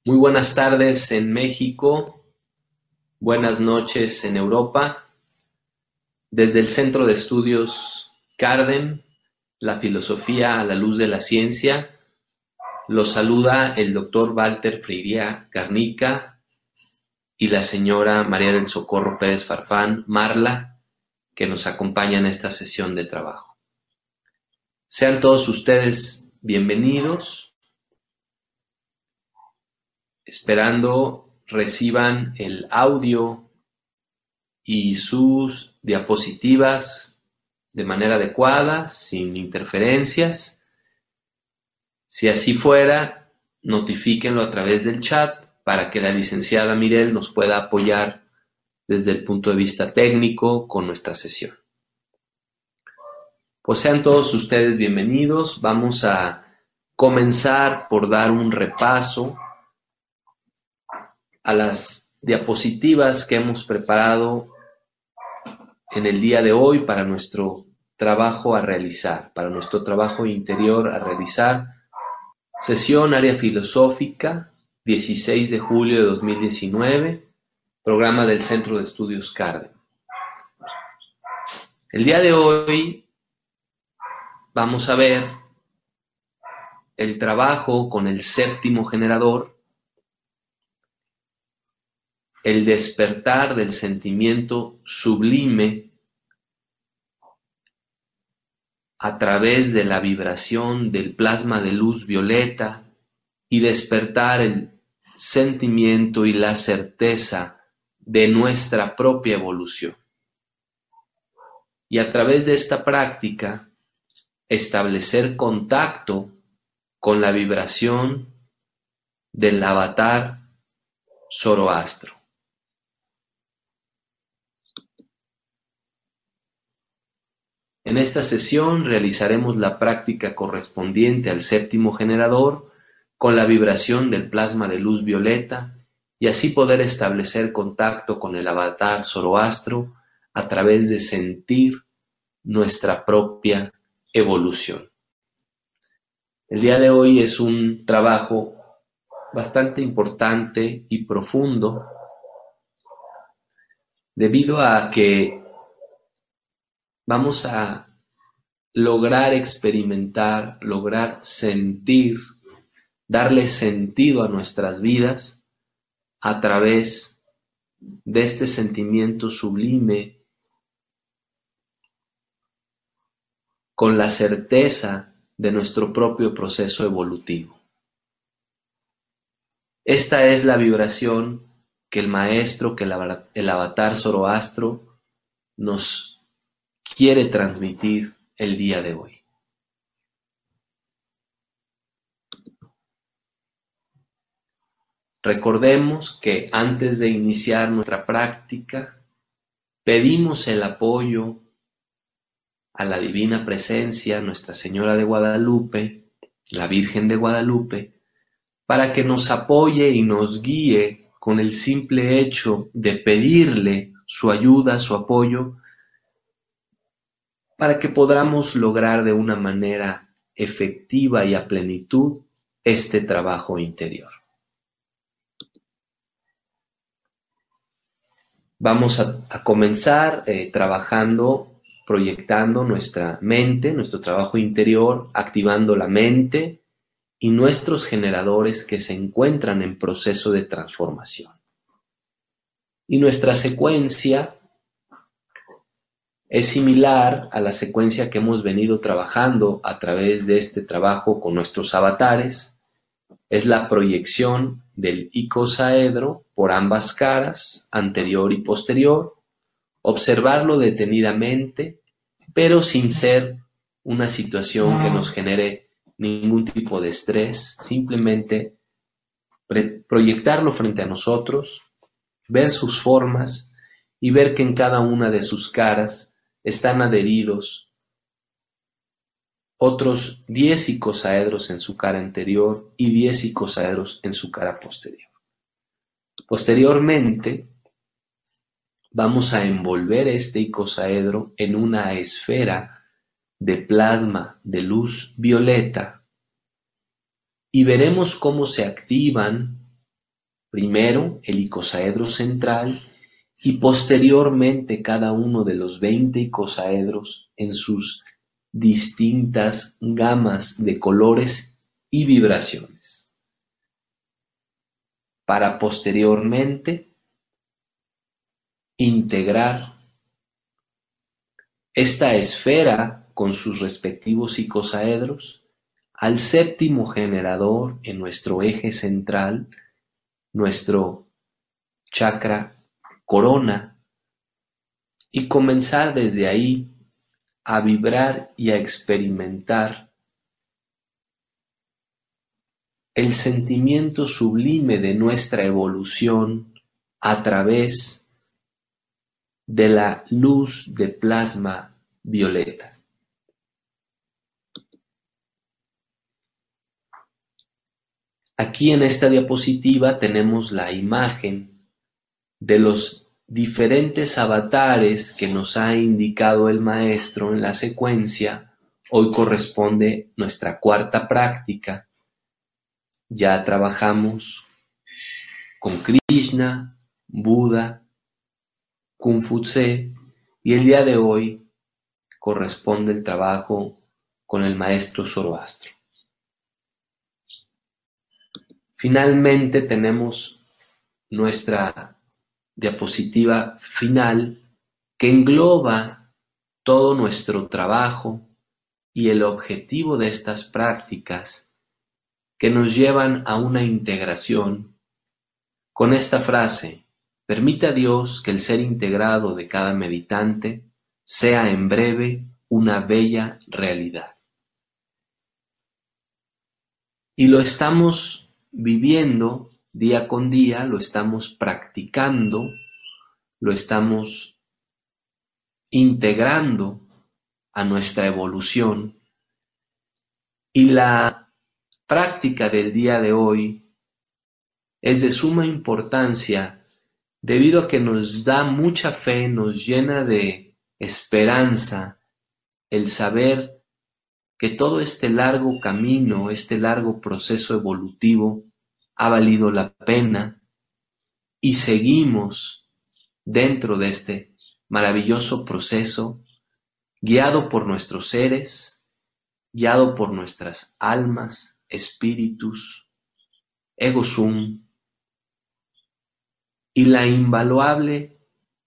Muy buenas tardes en México, buenas noches en Europa. Desde el Centro de Estudios Carden, la filosofía a la luz de la ciencia, los saluda el doctor Walter Freiría Garnica y la señora María del Socorro Pérez Farfán, Marla, que nos acompaña en esta sesión de trabajo. Sean todos ustedes bienvenidos. Esperando reciban el audio y sus diapositivas de manera adecuada, sin interferencias. Si así fuera, notifíquenlo a través del chat para que la licenciada Mirel nos pueda apoyar desde el punto de vista técnico con nuestra sesión. Pues sean todos ustedes bienvenidos. Vamos a comenzar por dar un repaso a las diapositivas que hemos preparado en el día de hoy para nuestro trabajo a realizar, para nuestro trabajo interior a realizar. Sesión Área Filosófica, 16 de julio de 2019, programa del Centro de Estudios Carden. El día de hoy vamos a ver el trabajo con el séptimo generador, el despertar del sentimiento sublime a través de la vibración del plasma de luz violeta y despertar el sentimiento y la certeza de nuestra propia evolución. Y a través de esta práctica, establecer contacto con la vibración del avatar Zoroastro. En esta sesión realizaremos la práctica correspondiente al séptimo generador con la vibración del plasma de luz violeta y así poder establecer contacto con el avatar Zoroastro a través de sentir nuestra propia evolución. El día de hoy es un trabajo bastante importante y profundo debido a que vamos a lograr experimentar, lograr sentir, darle sentido a nuestras vidas a través de este sentimiento sublime con la certeza de nuestro propio proceso evolutivo. Esta es la vibración que el maestro, que el avatar Zoroastro nos quiere transmitir el día de hoy. Recordemos que antes de iniciar nuestra práctica, pedimos el apoyo a la Divina Presencia, Nuestra Señora de Guadalupe, la Virgen de Guadalupe, para que nos apoye y nos guíe con el simple hecho de pedirle su ayuda, su apoyo, para que podamos lograr de una manera efectiva y a plenitud este trabajo interior. Vamos a comenzar trabajando, proyectando nuestra mente, nuestro trabajo interior, activando la mente y nuestros generadores que se encuentran en proceso de transformación. Y nuestra secuencia es similar a la secuencia que hemos venido trabajando a través de este trabajo con nuestros avatares. Es la proyección del icosaedro por ambas caras, anterior y posterior, observarlo detenidamente, pero sin ser una situación que nos genere ningún tipo de estrés, simplemente proyectarlo frente a nosotros, ver sus formas y ver que en cada una de sus caras están adheridos otros 10 icosaedros en su cara anterior y 10 icosaedros en su cara posterior. Posteriormente, vamos a envolver este icosaedro en una esfera de plasma de luz violeta y veremos cómo se activan Primero el icosaedro central y posteriormente cada uno de los 20 icosaedros en sus distintas gamas de colores y vibraciones, para posteriormente integrar esta esfera con sus respectivos icosaedros al séptimo generador en nuestro eje central, nuestro chakra corona, y comenzar desde ahí a vibrar y a experimentar el sentimiento sublime de nuestra evolución a través de la luz de plasma violeta. Aquí en esta diapositiva tenemos la imagen de los diferentes avatares que nos ha indicado el maestro en la secuencia. Hoy corresponde nuestra cuarta práctica. Ya trabajamos con Krishna, Buda, Confucio, y el día de hoy corresponde el trabajo con el maestro Zoroastro. Finalmente tenemos nuestra diapositiva final que engloba todo nuestro trabajo y el objetivo de estas prácticas que nos llevan a una integración con esta frase: permite a Dios que el ser integrado de cada meditante sea en breve una bella realidad. Y lo estamos viviendo día con día, lo estamos practicando, lo estamos integrando a nuestra evolución, y la práctica del día de hoy es de suma importancia debido a que nos da mucha fe, nos llena de esperanza el saber que todo este largo camino, este largo proceso evolutivo ha valido la pena y seguimos dentro de este maravilloso proceso, guiado por nuestros seres, guiado por nuestras almas, espíritus, ego sum, y la invaluable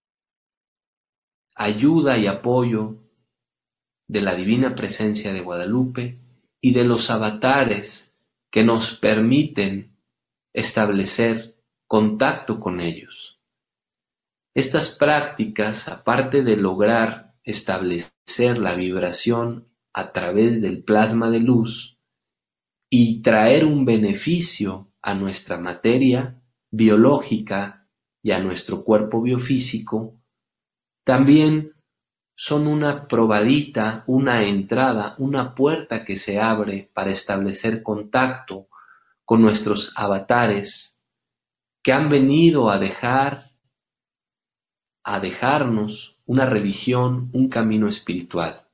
ayuda y apoyo de la divina presencia de Guadalupe y de los avatares que nos permiten establecer contacto con ellos. Estas prácticas, aparte de lograr establecer la vibración a través del plasma de luz y traer un beneficio a nuestra materia biológica y a nuestro cuerpo biofísico, también son una probadita, una entrada, una puerta que se abre para establecer contacto con nuestros avatares que han venido a dejarnos una religión, un camino espiritual.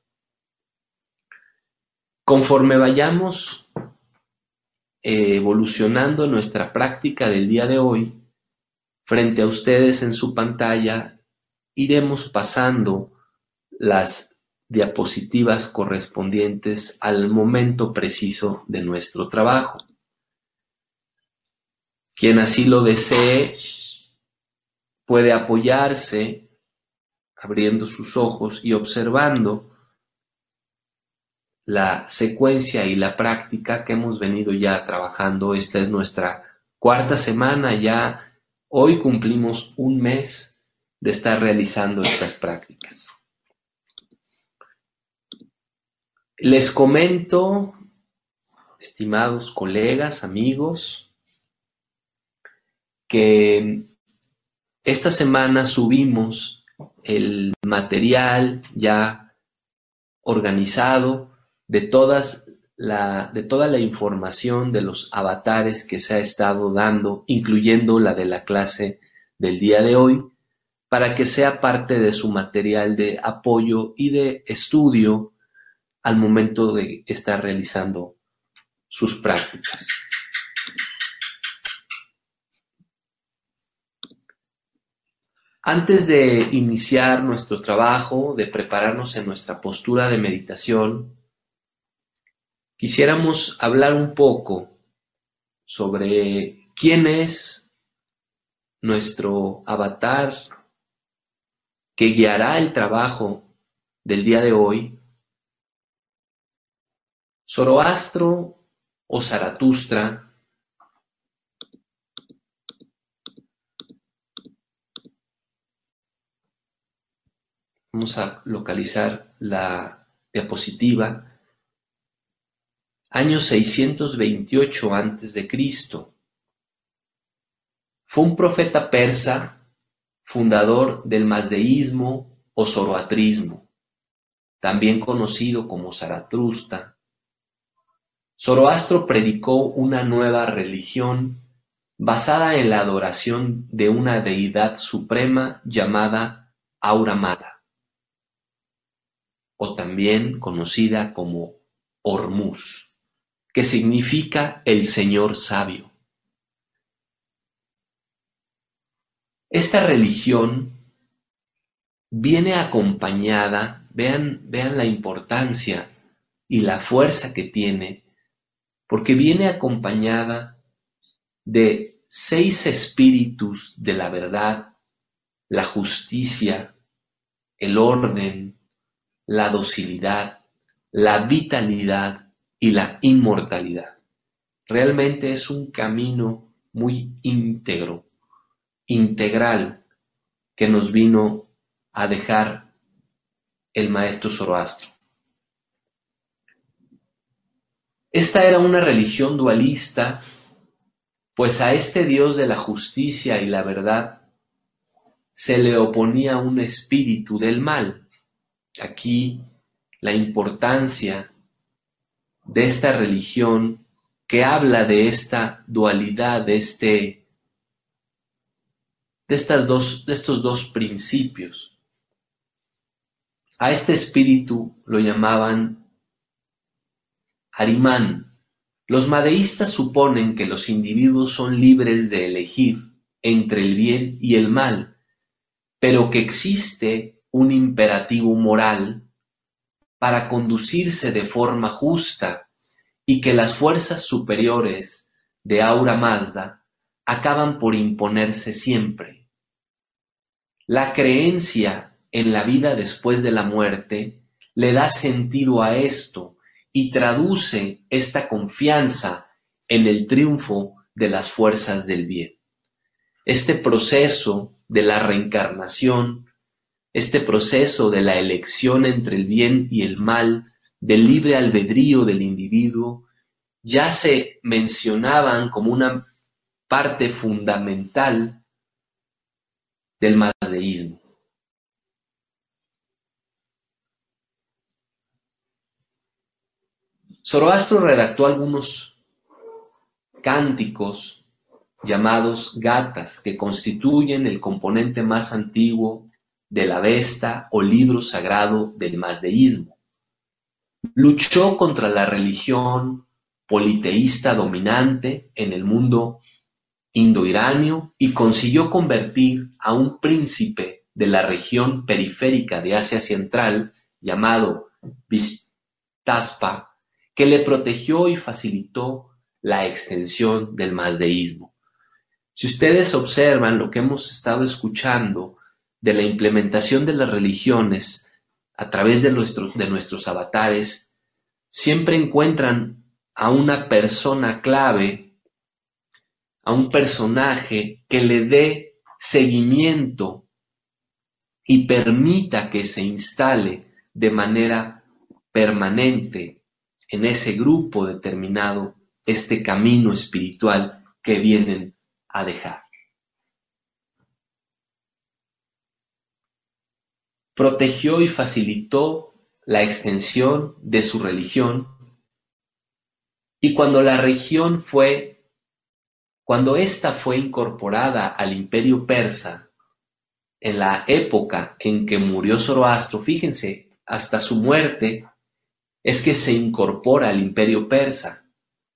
Conforme vayamos evolucionando nuestra práctica del día de hoy, frente a ustedes en su pantalla iremos pasando las diapositivas correspondientes al momento preciso de nuestro trabajo. Quien así lo desee puede apoyarse abriendo sus ojos y observando la secuencia y la práctica que hemos venido ya trabajando. Esta es nuestra cuarta semana, ya hoy cumplimos un mes de estar realizando estas prácticas. Les comento, estimados colegas, amigos, que esta semana subimos el material ya organizado de toda la información de los avatares que se ha estado dando, incluyendo la de la clase del día de hoy, para que sea parte de su material de apoyo y de estudio al momento de estar realizando sus prácticas. Antes de iniciar nuestro trabajo, de prepararnos en nuestra postura de meditación, quisiéramos hablar un poco sobre quién es nuestro avatar que guiará el trabajo del día de hoy, Zoroastro o Zaratustra. Vamos a localizar la diapositiva. Año 628 a.C. Fue un profeta persa, fundador del mazdeísmo o zoroastrismo, también conocido como Zaratustra. Zoroastro predicó una nueva religión basada en la adoración de una deidad suprema llamada Ahura Mazda, o también conocida como Hormuz, que significa el Señor sabio. Esta religión viene acompañada, vean la importancia y la fuerza que tiene, porque viene acompañada de 6 espíritus de la verdad, la justicia, el orden, la docilidad, la vitalidad y la inmortalidad. Realmente es un camino muy íntegro, integral, que nos vino a dejar el maestro Zoroastro. Esta era una religión dualista, pues a este Dios de la justicia y la verdad se le oponía un espíritu del mal. Aquí la importancia de esta religión que habla de esta dualidad, de estos dos principios. A este espíritu lo llamaban Ahriman. Los madeístas suponen que los individuos son libres de elegir entre el bien y el mal, pero que existe un imperativo moral para conducirse de forma justa y que las fuerzas superiores de Ahura Mazda acaban por imponerse siempre. La creencia en la vida después de la muerte le da sentido a esto y traduce esta confianza en el triunfo de las fuerzas del bien. Este proceso de la reencarnación, este proceso de la elección entre el bien y el mal, del libre albedrío del individuo, ya se mencionaban como una parte fundamental del mazdeísmo. Zoroastro redactó algunos cánticos llamados gatas, que constituyen el componente más antiguo de la Avesta o libro sagrado del mazdeísmo. Luchó contra la religión politeísta dominante en el mundo indo-iranio y consiguió convertir a un príncipe de la región periférica de Asia Central llamado Vishtaspa, que le protegió y facilitó la extensión del mazdeísmo. Si ustedes observan lo que hemos estado escuchando de la implementación de las religiones a través de nuestros avatares, siempre encuentran a una persona clave, a un personaje que le dé seguimiento y permita que se instale de manera permanente en ese grupo determinado este camino espiritual que vienen a dejar. Protegió y facilitó la extensión de su religión, y cuando esta fue incorporada al imperio persa, en la época en que murió Zoroastro, fíjense, hasta su muerte es que se incorpora al imperio persa.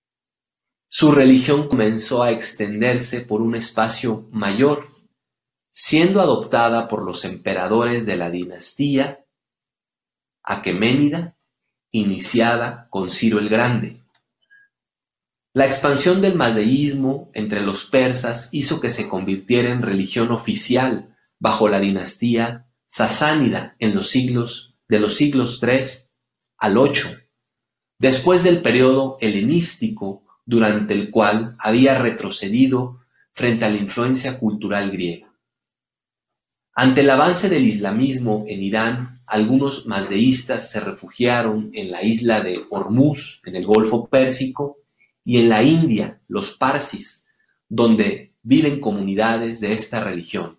Su religión comenzó a extenderse por un espacio mayor, siendo adoptada por los emperadores de la dinastía aqueménida, iniciada con Ciro el Grande. La expansión del mazdeísmo entre los persas hizo que se convirtiera en religión oficial bajo la dinastía sasánida en los siglos III al VIII, después del periodo helenístico, durante el cual había retrocedido frente a la influencia cultural griega. Ante el avance del islamismo en Irán, algunos mazdeístas se refugiaron en la isla de Hormuz, en el Golfo Pérsico, y en la India, los parsis, donde viven comunidades de esta religión.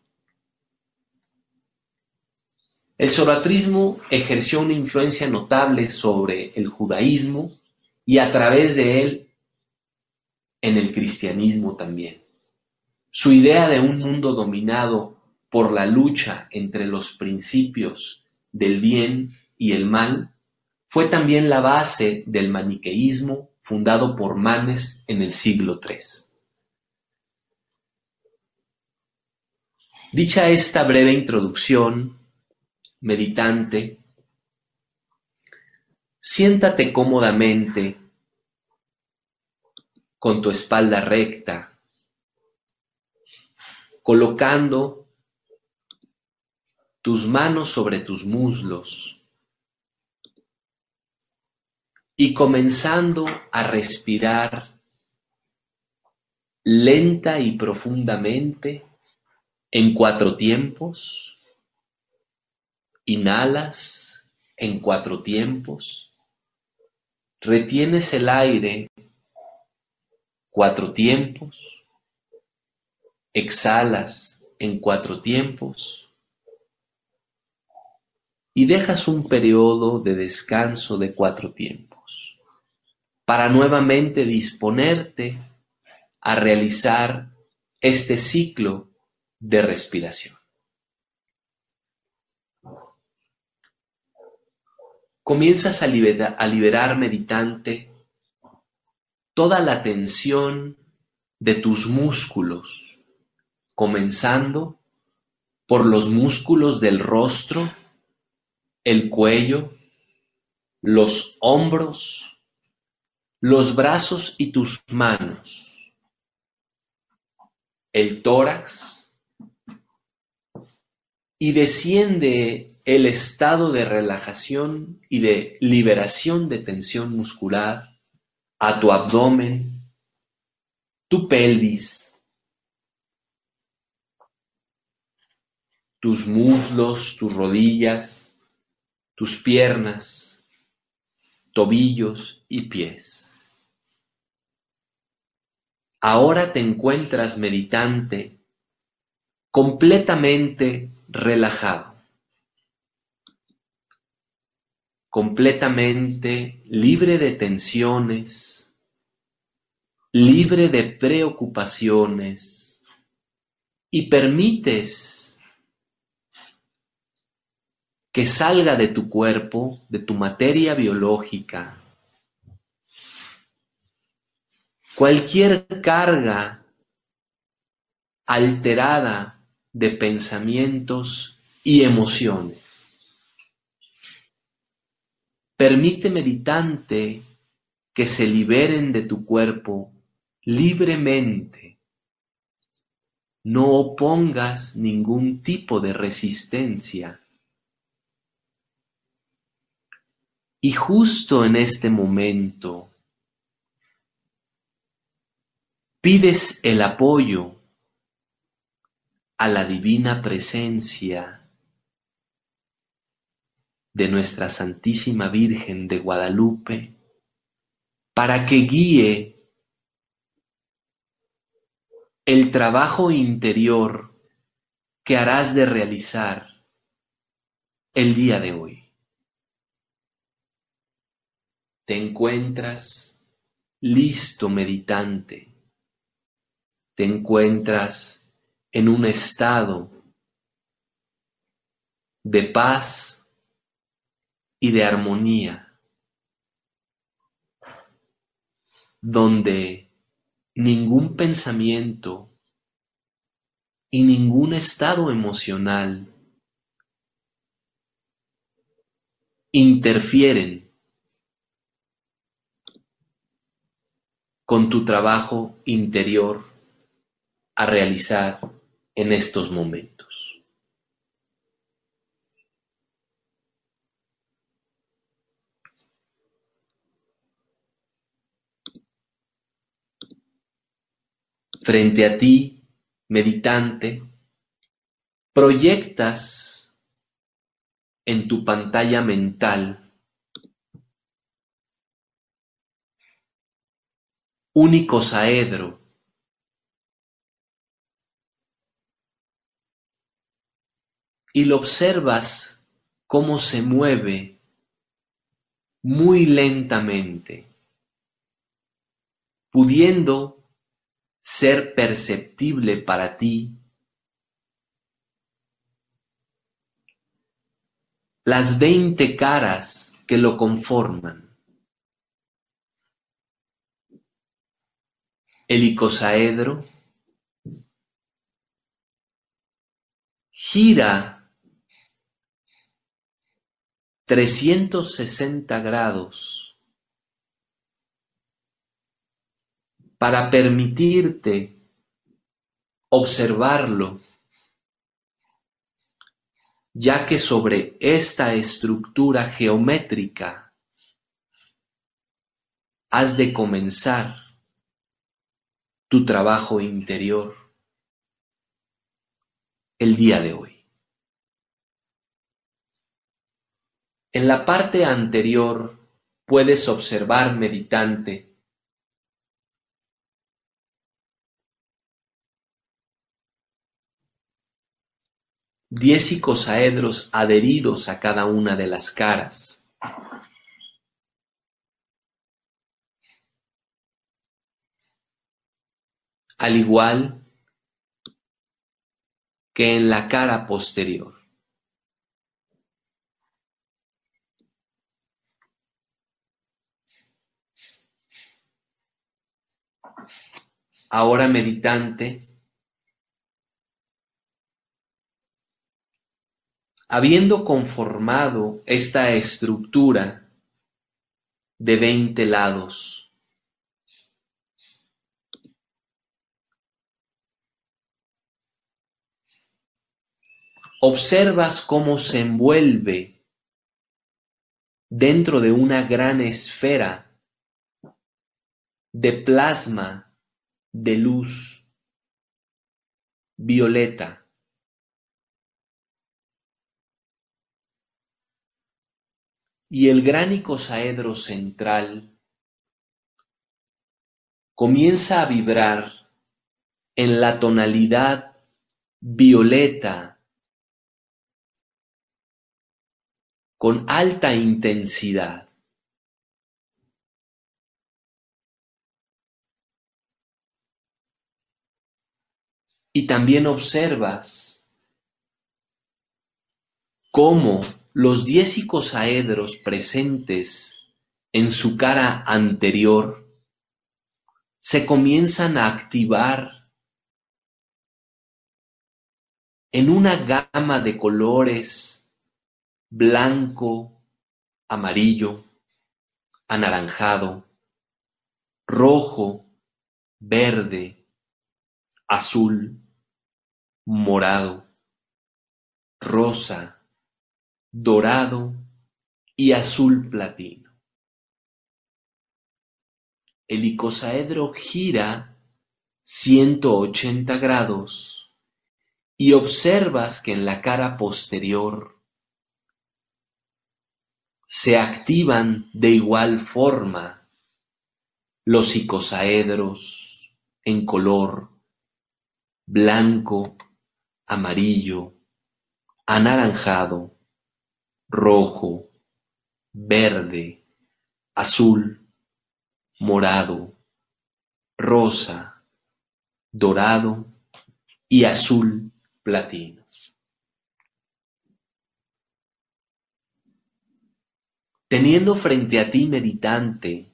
El zoroastrismo ejerció una influencia notable sobre el judaísmo y a través de él en el cristianismo también. Su idea de un mundo dominado por la lucha entre los principios del bien y el mal fue también la base del maniqueísmo fundado por Manes en el siglo III. Dicha esta breve introducción, meditante, siéntate cómodamente con tu espalda recta, colocando tus manos sobre tus muslos y comenzando a respirar lenta y profundamente en 4 tiempos. Inhalas en 4 tiempos, retienes el aire 4 tiempos, exhalas en 4 tiempos y dejas un periodo de descanso de 4 tiempos para nuevamente disponerte a realizar este ciclo de respiración. Comienzas a liberar, meditante, toda la tensión de tus músculos, comenzando por los músculos del rostro, el cuello, los hombros, los brazos y tus manos, el tórax, y desciende el estado de relajación y de liberación de tensión muscular a tu abdomen, tu pelvis, tus muslos, tus rodillas, tus piernas, tobillos y pies. Ahora te encuentras, meditante, completamente relajado, completamente libre de tensiones, libre de preocupaciones, y permites que salga de tu cuerpo, de tu materia biológica, cualquier carga alterada de pensamientos y emociones. Permite, meditante, que se liberen de tu cuerpo libremente. No opongas ningún tipo de resistencia. Y justo en este momento, pides el apoyo a la divina presencia de nuestra Santísima Virgen de Guadalupe para que guíe el trabajo interior que harás de realizar el día de hoy. Te encuentras listo, meditante. Te encuentras en un estado de paz y de armonía, donde ningún pensamiento y ningún estado emocional interfieren con tu trabajo interior a realizar en estos momentos. Frente a ti, meditante, proyectas en tu pantalla mental un icosaedro y lo observas cómo se mueve muy lentamente, pudiendo ser perceptible para ti las 20 caras que lo conforman. El icosaedro gira 360 grados para permitirte observarlo, ya que sobre esta estructura geométrica has de comenzar tu trabajo interior el día de hoy. En la parte anterior puedes observar, meditante, 10 icosaedros adheridos a cada una de las caras. Al igual que en la cara posterior. Ahora, meditante, habiendo conformado esta estructura de 20 lados, observas cómo se envuelve dentro de una gran esfera de plasma de luz violeta. Y el gran icosaedro central comienza a vibrar en la tonalidad violeta con alta intensidad. Y también observas cómo los 10 icosaedros presentes en su cara anterior se comienzan a activar en una gama de colores blanco, amarillo, anaranjado, rojo, verde, azul, morado, rosa, dorado y azul platino. El icosaedro gira 180 grados y observas que en la cara posterior se activan de igual forma los icosaedros en color blanco, amarillo, anaranjado, rojo, verde, azul, morado, rosa, dorado y azul platino. Teniendo frente a ti, meditante,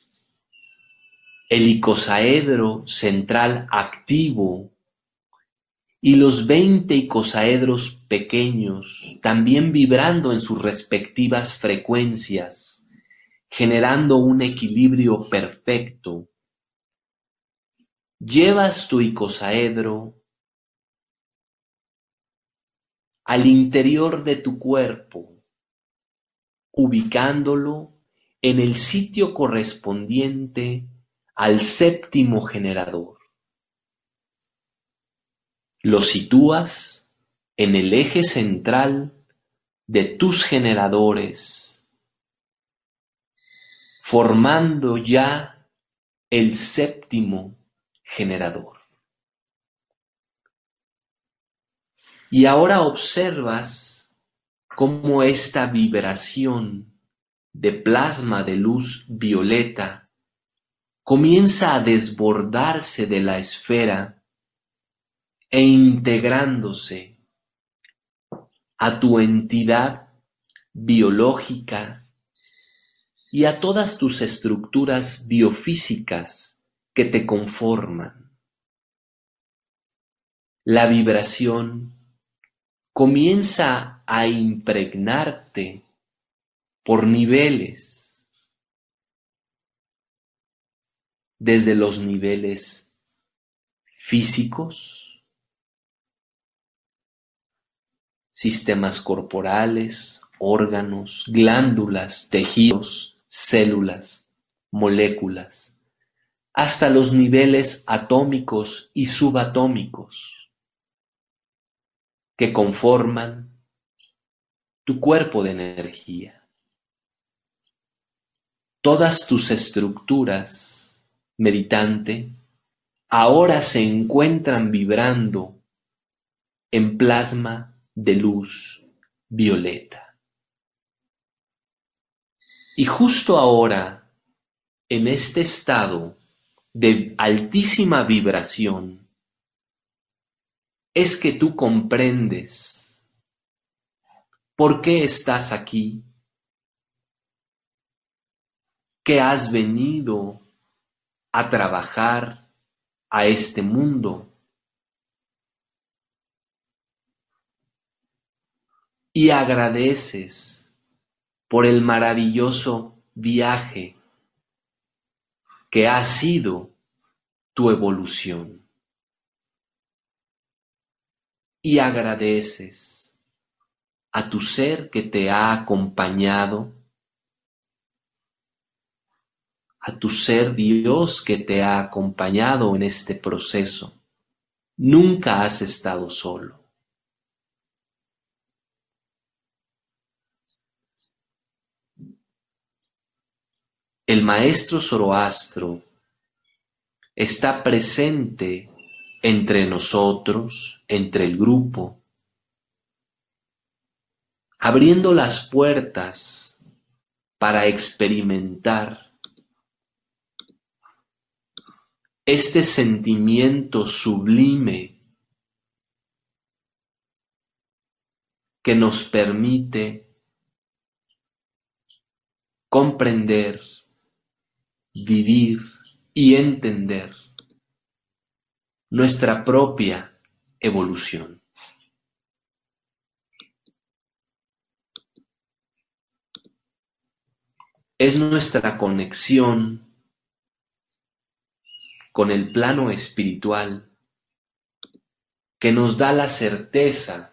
el icosaedro central activo y los 20 icosaedros pequeños también vibrando en sus respectivas frecuencias, generando un equilibrio perfecto, llevas tu icosaedro al interior de tu cuerpo, ubicándolo en el sitio correspondiente al séptimo generador. Lo sitúas en el eje central de tus generadores, formando ya el séptimo generador. Y ahora observas cómo esta vibración de plasma de luz violeta comienza a desbordarse de la esfera e integrándose a tu entidad biológica y a todas tus estructuras biofísicas que te conforman. La vibración comienza a impregnarte por niveles, desde los niveles físicos, sistemas corporales, órganos, glándulas, tejidos, células, moléculas, hasta los niveles atómicos y subatómicos que conforman tu cuerpo de energía. Todas tus estructuras, meditante, ahora se encuentran vibrando en plasma de luz violeta. Y justo ahora, en este estado de altísima vibración, es que tú comprendes por qué estás aquí, que has venido a trabajar a este mundo y agradeces por el maravilloso viaje que ha sido tu evolución. Y agradeces a tu ser que te ha acompañado, a tu ser Dios que te ha acompañado en este proceso. Nunca has estado solo. El maestro Zoroastro está presente entre nosotros, entre el grupo, abriendo las puertas para experimentar este sentimiento sublime que nos permite comprender, vivir y entender nuestra propia evolución. Es nuestra conexión con el plano espiritual que nos da la certeza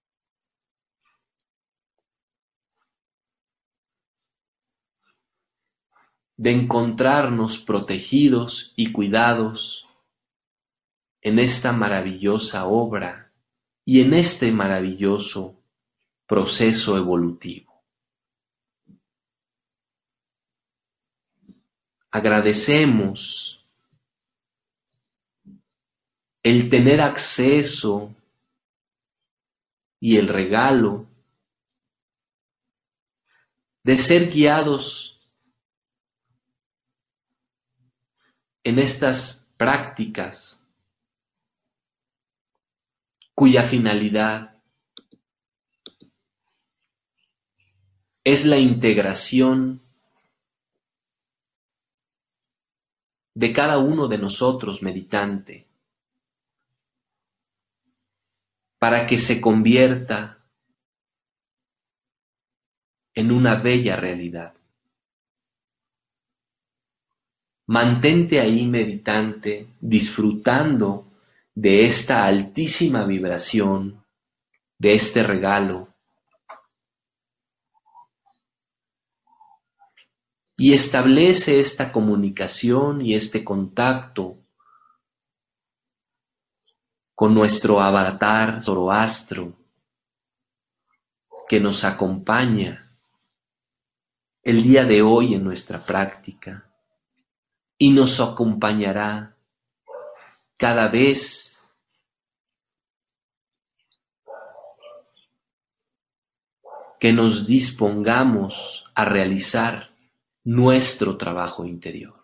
de encontrarnos protegidos y cuidados en esta maravillosa obra y en este maravilloso proceso evolutivo. Agradecemos el tener acceso y el regalo de ser guiados en estas prácticas cuya finalidad es la integración de cada uno de nosotros meditante para que se convierta en una bella realidad. Mantente ahí meditante, disfrutando de esta altísima vibración, de este regalo, y establece esta comunicación y este contacto con nuestro avatar Zoroastro que nos acompaña el día de hoy en nuestra práctica y nos acompañará cada vez que nos dispongamos a realizar nuestro trabajo interior.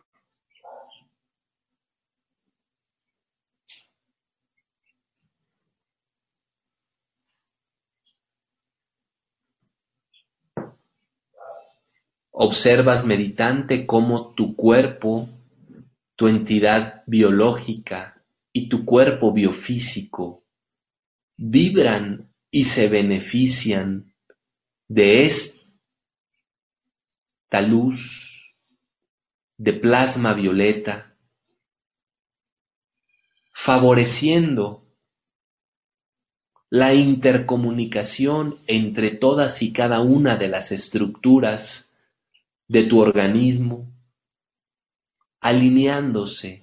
Observas, meditante, cómo tu cuerpo, tu entidad biológica y tu cuerpo biofísico vibran y se benefician de esta luz de plasma violeta, favoreciendo la intercomunicación entre todas y cada una de las estructuras de tu organismo, alineándose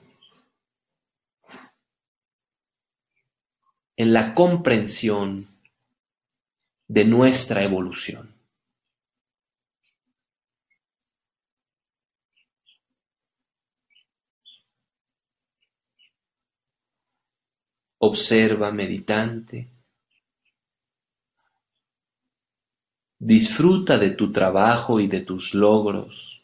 en la comprensión de nuestra evolución. Observa, meditante, disfruta de tu trabajo y de tus logros.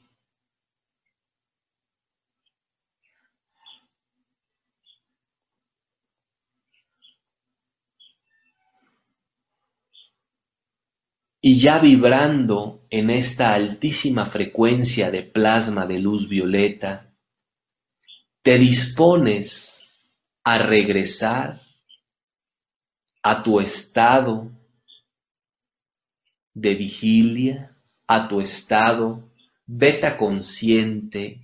Y ya vibrando en esta altísima frecuencia de plasma de luz violeta, te dispones a regresar a tu estado de vigilia, a tu estado beta consciente,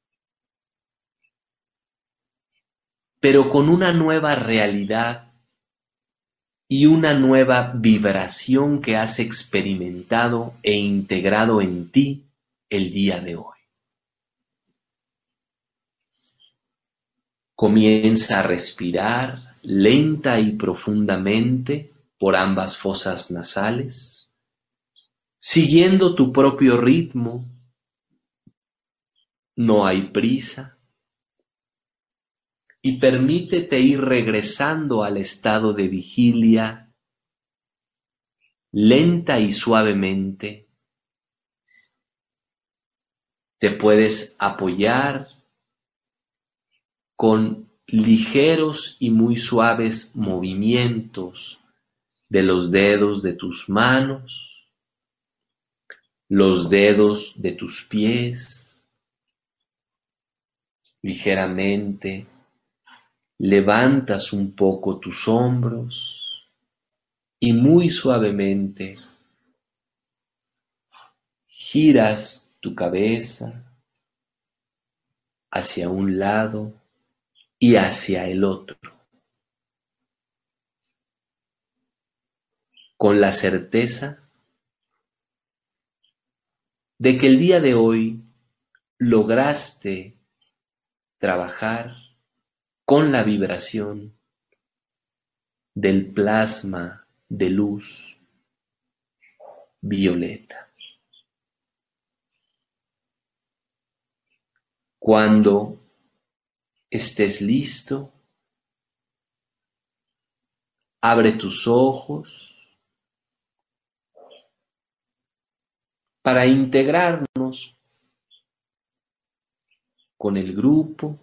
pero con una nueva realidad y una nueva vibración que has experimentado e integrado en ti el día de hoy. Comienza a respirar lenta y profundamente por ambas fosas nasales, siguiendo tu propio ritmo. No hay prisa. Y permítete ir regresando al estado de vigilia lenta y suavemente. Te puedes apoyar con ligeros y muy suaves movimientos de los dedos de tus manos, los dedos de tus pies, ligeramente. Levantas un poco tus hombros y muy suavemente giras tu cabeza hacia un lado y hacia el otro, con la certeza de que el día de hoy lograste trabajar con la vibración del plasma de luz violeta. Cuando estés listo, abre tus ojos para integrarnos con el grupo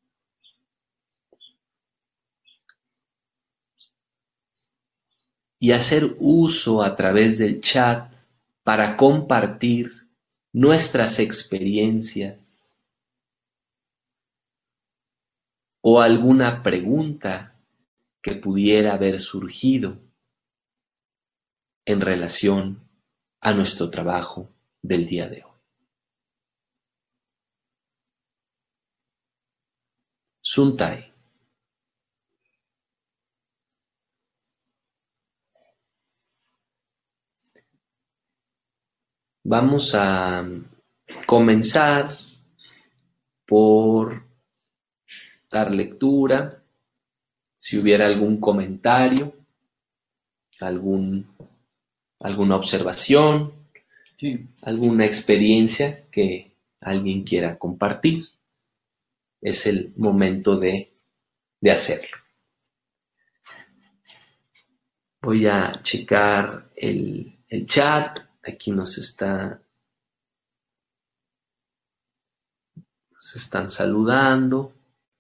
y hacer uso a través del chat para compartir nuestras experiencias o alguna pregunta que pudiera haber surgido en relación a nuestro trabajo del día de hoy. Suntai. Vamos a comenzar por dar lectura. Si hubiera algún comentario, alguna observación, Sí. alguna experiencia que alguien quiera compartir, es el momento de hacerlo. Voy a checar el chat. Aquí nos están saludando.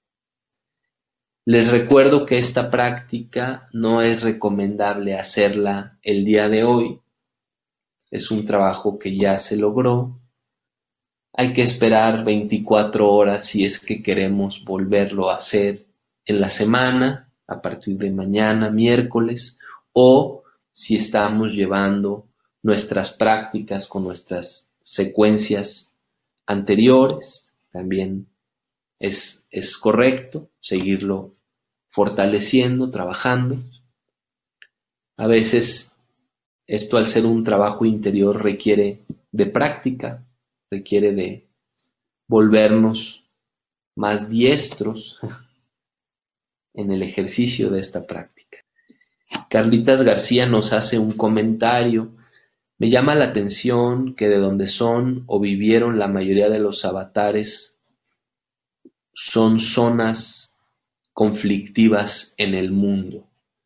Les recuerdo que esta práctica no es recomendable hacerla el día de hoy. Es un trabajo que ya se logró. Hay que esperar 24 horas si es que queremos volverlo a hacer en la semana, a partir de mañana, miércoles, o si estamos llevando nuestras prácticas con nuestras secuencias anteriores, también es correcto seguirlo fortaleciendo, trabajando. A veces esto, al ser un trabajo interior, requiere de práctica, requiere de volvernos más diestros en el ejercicio de esta práctica. Carlitas García nos hace un comentario. Me llama la atención que de donde son o vivieron la mayoría de los avatares son zonas conflictivas en el mundo.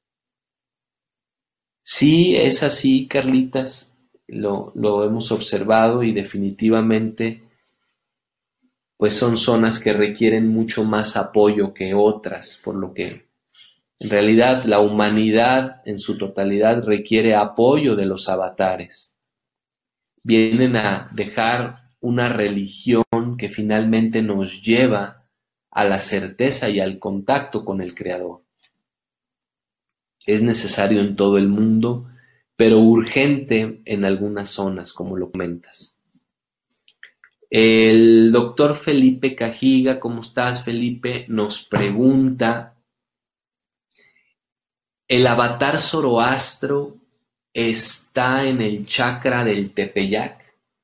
Sí, es así, Carlitas, lo hemos observado y definitivamente pues son zonas que requieren mucho más apoyo que otras, por lo que en realidad la humanidad en su totalidad requiere apoyo de los avatares. Vienen a dejar una religión que finalmente nos lleva a la certeza y al contacto con el Creador. Es necesario en todo el mundo, pero urgente en algunas zonas, como lo comentas. El doctor Felipe Cajiga, ¿cómo estás, Felipe? Nos pregunta, ¿el avatar Zoroastro está en el chakra del Tepeyac?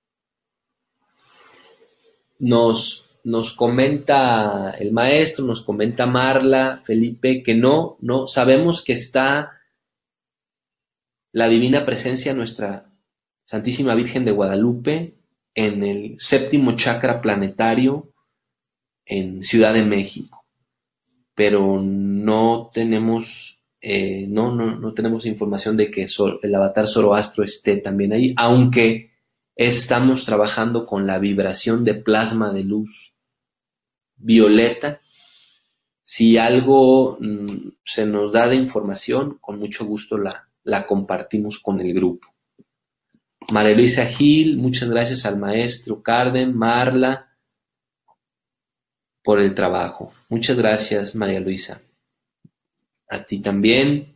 Nos comenta el maestro, nos comenta Marla, Felipe, que no, sabemos que está la divina presencia, nuestra Santísima Virgen de Guadalupe, en el 7º chakra planetario en Ciudad de México, pero no tenemos no tenemos información de que el avatar Zoroastro esté también ahí, aunque estamos trabajando con la vibración de plasma de luz violeta. Si algo se nos da de información, con mucho gusto la compartimos con el grupo. María Luisa Gil, muchas gracias al maestro Carden, Marla, por el trabajo. Muchas gracias, María Luisa. A ti también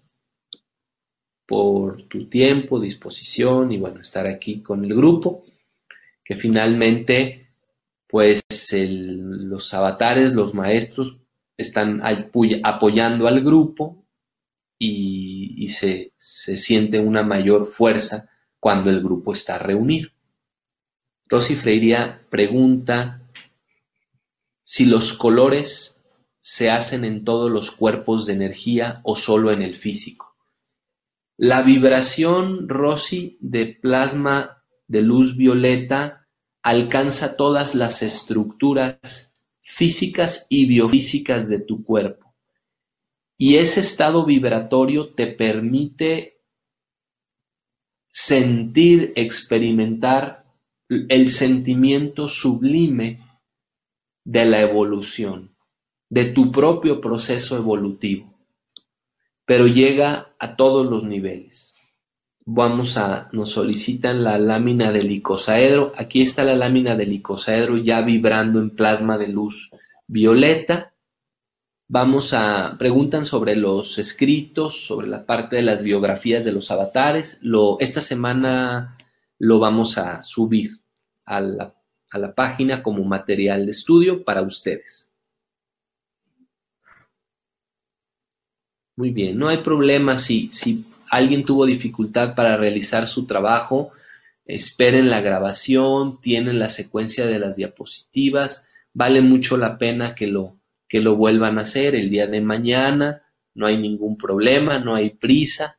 por tu tiempo, disposición y bueno, estar aquí con el grupo, que finalmente pues los avatares, los maestros están apoyando al grupo y se siente una mayor fuerza cuando el grupo está reunido. Rosy Freiría pregunta si los colores se hacen en todos los cuerpos de energía o solo en el físico. La vibración, Rosy, de plasma de luz violeta alcanza todas las estructuras físicas y biofísicas de tu cuerpo. Y ese estado vibratorio te permite sentir, experimentar el sentimiento sublime de la evolución, de tu propio proceso evolutivo, pero llega a todos los niveles. Nos solicitan la lámina del icosaedro. Aquí está la lámina del icosaedro ya vibrando en plasma de luz violeta. Preguntan sobre los escritos, sobre la parte de las biografías de los avatares. Esta semana lo vamos a subir a la página como material de estudio para ustedes. Muy bien, no hay problema si alguien tuvo dificultad para realizar su trabajo. Esperen la grabación, tienen la secuencia de las diapositivas. Vale mucho la pena que lo vuelvan a hacer el día de mañana. No hay ningún problema, no hay prisa.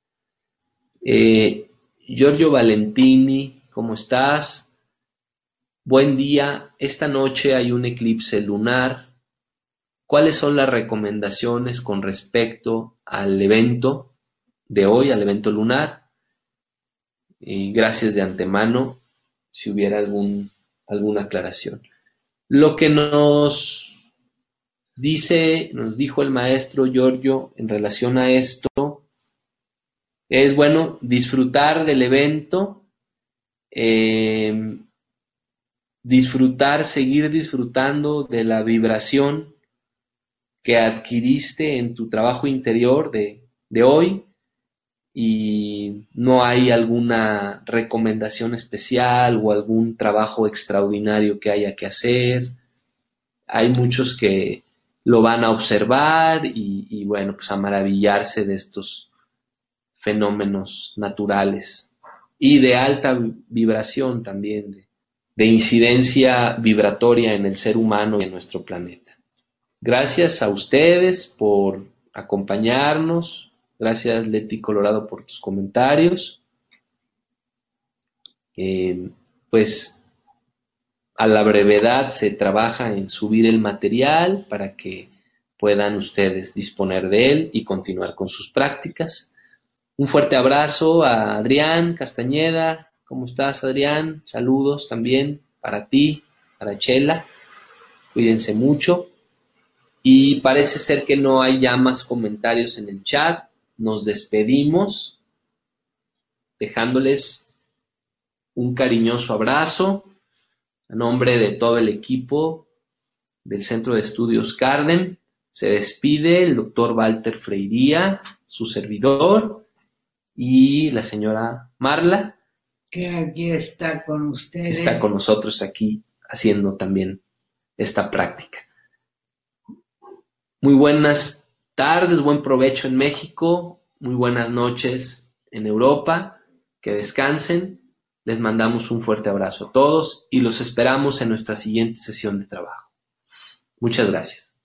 Giorgio Valentini, ¿cómo estás? Buen día. Esta noche hay un eclipse lunar. ¿Cuáles son las recomendaciones con respecto al evento de hoy, al evento lunar? Gracias de antemano si hubiera alguna aclaración. Lo que nos dijo el maestro Giorgio en relación a esto es, bueno, disfrutar del evento, seguir disfrutando de la vibración que adquiriste en tu trabajo interior de hoy, y no hay alguna recomendación especial o algún trabajo extraordinario que haya que hacer. Hay muchos que lo van a observar y bueno, pues a maravillarse de estos fenómenos naturales y de alta vibración también, de incidencia vibratoria en el ser humano y en nuestro planeta. Gracias a ustedes por acompañarnos. Gracias, Leti Colorado, por tus comentarios. Pues a la brevedad se trabaja en subir el material para que puedan ustedes disponer de él y continuar con sus prácticas. Un fuerte abrazo a Adrián Castañeda. ¿Cómo estás, Adrián? Saludos también para ti, para Chela. Cuídense mucho. Y parece ser que no hay ya más comentarios en el chat. Nos despedimos dejándoles un cariñoso abrazo a nombre de todo el equipo del Centro de Estudios Carden. Se despide el doctor Walter Freiría, su servidor, y la señora Marla, que aquí está con ustedes. Está con nosotros aquí haciendo también esta práctica. Muy buenas tardes, buen provecho en México, muy buenas noches en Europa, que descansen. Les mandamos un fuerte abrazo a todos y los esperamos en nuestra siguiente sesión de trabajo. Muchas gracias.